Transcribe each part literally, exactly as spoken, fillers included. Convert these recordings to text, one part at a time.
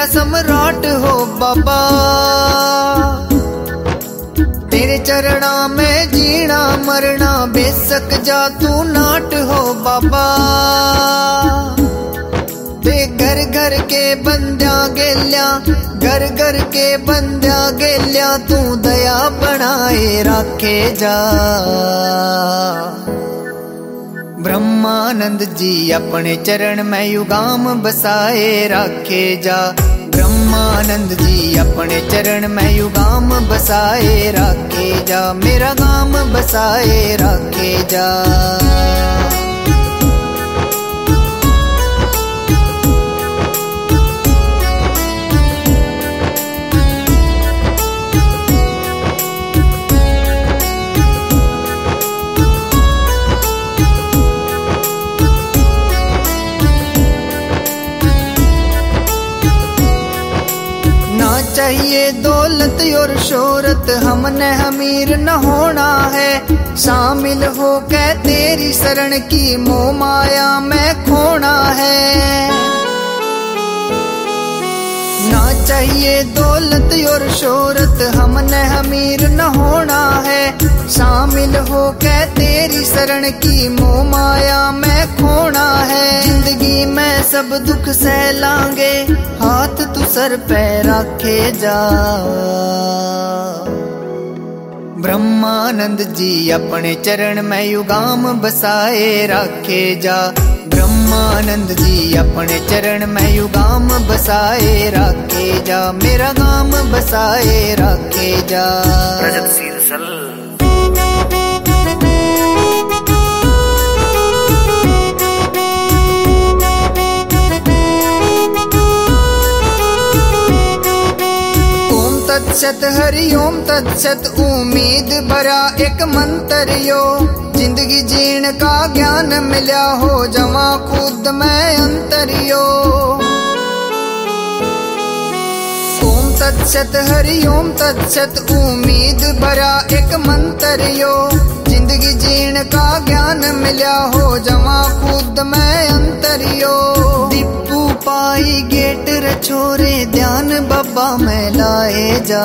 सम्राट हो बाबा। तेरे चरणा में जीना मरना बेशक जा तू नाट हो बाबा। ते घर घर के बंद्या गेल्या घर घर के बंद्या गेल्या तू दया बनाए रखे जा। ब्रह्मानंद जी अपने चरण में युगाम बसाए रखे जा। ब्रह्मानंद जी अपने चरण में युगाम बसाए रखे जा। मेरा गाम बसाए रखे जा। चाहिए दौलत और शोहरत हमने अमीर न होना है। शामिल हो के तेरी शरण की मोह माया में खोना है। ना चाहिए दौलत और शोहरत हमने अमीर न होना है। शामिल हो के तेरी शरण की मोह माया में खोना है। जिंदगी में सब दुख सहलांगे हाथ तू सर पे रखे जा। ब्रह्मानंद जी अपने चरण में युगाम बसाए रखे जा। ब्रह्मानंद जी अपने चरण में युगाम बसाए रखे जा। मेरा गाम बसाए रखे जा। रजत सीरसल तत्सत हरिओम तत्सत उम्मीद भरा एक मंत्र यो। जिंदगी जीण का ज्ञान मिला हो जमा खुद में अंतरियो। ओम तत्सत हरिओम तत्सत उम्मीद भरा एक मंत्र यो। जिंदगी जीण का ज्ञान मिला हो जमा खुद में अंतरियो। दीपू पाई गेट रे छोरे ध्यान बाबा में लाए जा।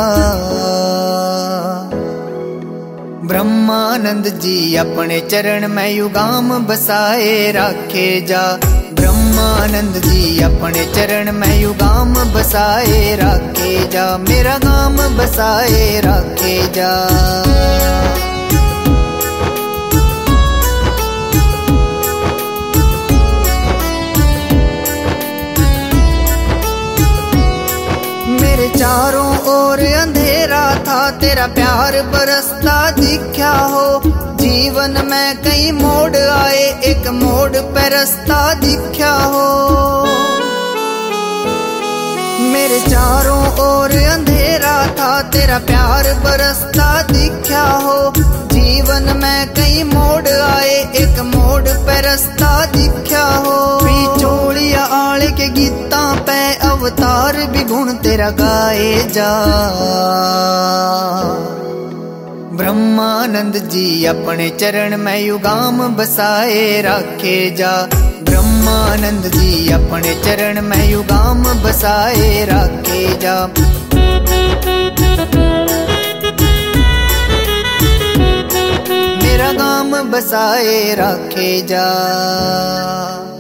ब्रह्मानंद जी अपने चरण में युगाम बसाए रखे जा। ब्रह्मानंद जी अपने चरण में युगाम बसाए रखे जा। मेरा गाम बसाए रखे जा। चारों ओर अंधेरा था तेरा प्यार बरसता दिखा हो। जीवन में कई मोड़ आए एक मोड़ पे रास्ता दिखा हो। मेरे चारों ओर अंधेरा था तेरा प्यार बरसता दिखा हो। जीवन में कई मोड़ आए एक मोड़ पे रास्ता दिखा हो। पिछोड़िया आले के गीता पे अवतार भी गुण तेरा गाए जा। ब्रह्मानंद जी अपने चरण में युगाम बसाए रखे जा। ब्रह्मानंद जी अपने चरण में युगाम बसाए रखे जा। मेरा गाम बसाए रखे जा।